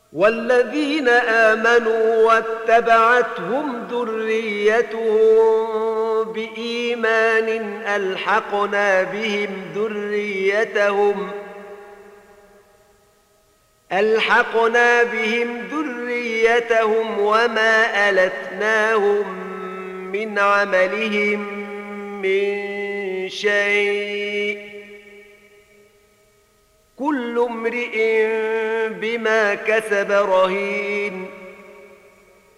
والذين آمنوا واتبعتهم ذريتهم بإيمان ألحقنا بهم ذريتهم وما ألتناهم من عملهم من شيء كل امرئ بما كسب رهين